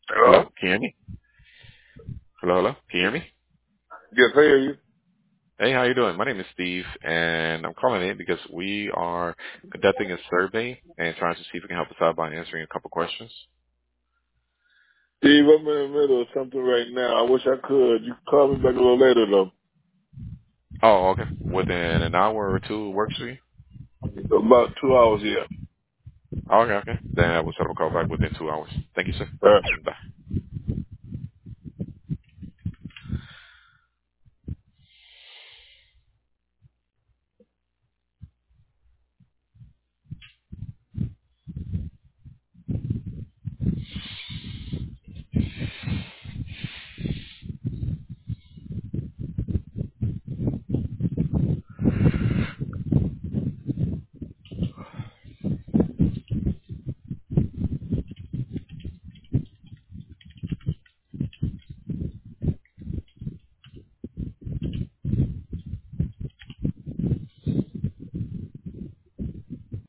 Hello? Hello? Can you hear me? Hello, hello? Can you hear me? Yes, I hear you. Hey, how you doing? My name is Steve, and I'm calling in because we are conducting a survey and trying to see if we can help us out by answering a couple questions. Steve, I'm in the middle of something right now. I wish I could. You can call me back a little later, though. Oh, okay. Within an hour or two works for you? About 2 hours, yeah. Oh, okay, okay. Then I will set up a call back within 2 hours. Thank you, sir. All right. Bye.